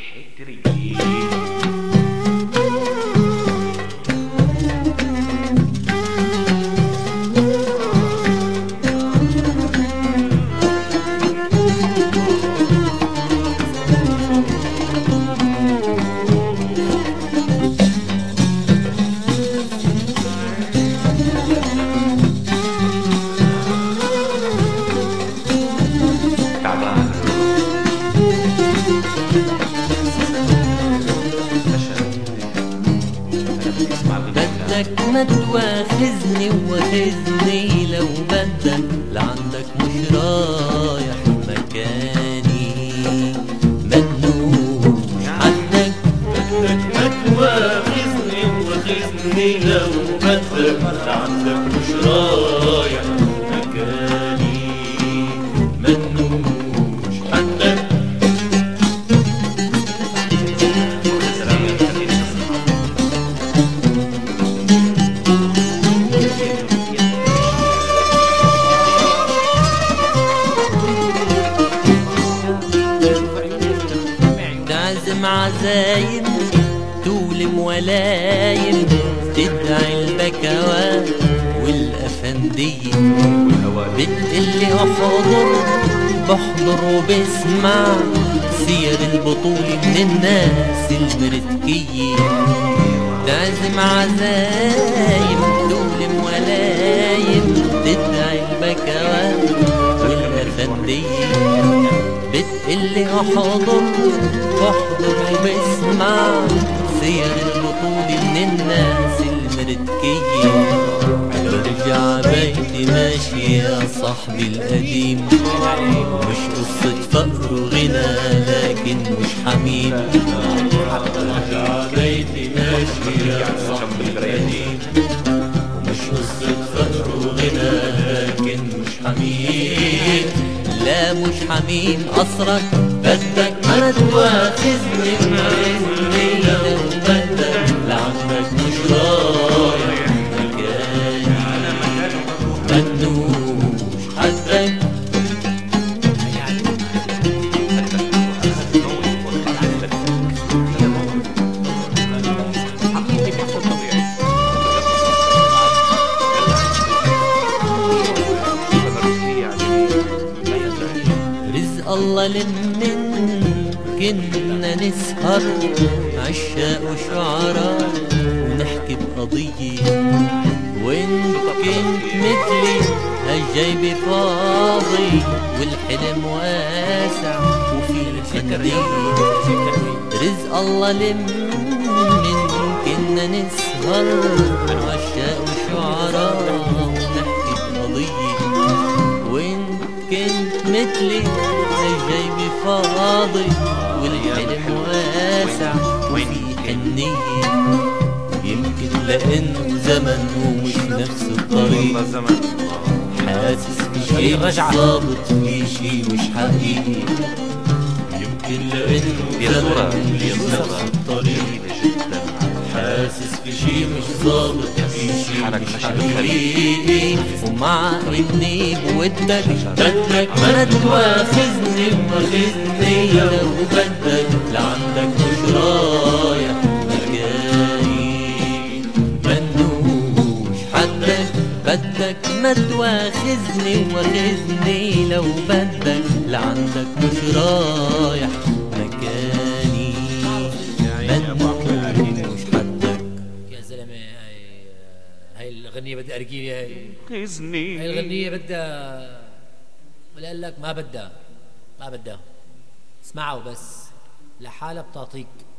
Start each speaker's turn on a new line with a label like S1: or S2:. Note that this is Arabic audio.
S1: بدك ما تواخذني وواخذني لو بدك لعندك مش رايح مكاني مجنون عندك. بدك ما تواخذني وواخذني لو بدك لعندك مش رايح مكاني مجنون عندك. تعزم عزايم تولم ولايم تدعي البكوات والأفندية بتقلي أحضر بحضر وبسمع سير البطولة من الناس المرتكية. تعزم عزايم تولم ولايم تدعي البكوات والأفندية بتقلي أحضر بحضر وبسمع سير البطولة من الناس المرتكية. برجع بيتي ماشي يا صاحبي القديم مش قصة فقر وغنى لكن مش حميم. برجع بيتي ماشي يا صاحبي القديم ومش قصة فقر وغنى لكن مش حميم. لا مش حميم قصرك بدك ما تواخذني وواخذني لو بدك لعندك مش رايح مكاني مجنوش حدك. رزق الله لمن كنا نسهر عشاق وشعراء ونحكي بقضية وإن كنت مثلي هالجيب فاضي والحلم واسع وفي حنية. رزق الله لمن كنا نسهر عشاق وشعراء ونحكي بقضية وإن كنت مثلي الجيب فاضي والحلم واسع وفي حنية. يمكن لأنه زمن ومش نفس الطريق حاسس بشي مش ظابط في شي مش حقيقي. يمكن لأنه زمن ومش نفس الطريق حاسس بشي مش ظابط في شي مش حقيقي. ومع اني بودك بدك ما تواخذني وواخذني لو بدك لعندك مش رايح مكاني منوش حدك. بدك ما تواخذني وواخذني لو بدك لعندك مش رايح مكاني منوش حدك.
S2: يا زلمه هاي الغنية بدي ارجيلي هاي
S3: خذني
S2: هاي الغنية بدها ولا قال لك ما بدها اسمعوا بس لحالها بتعطيك.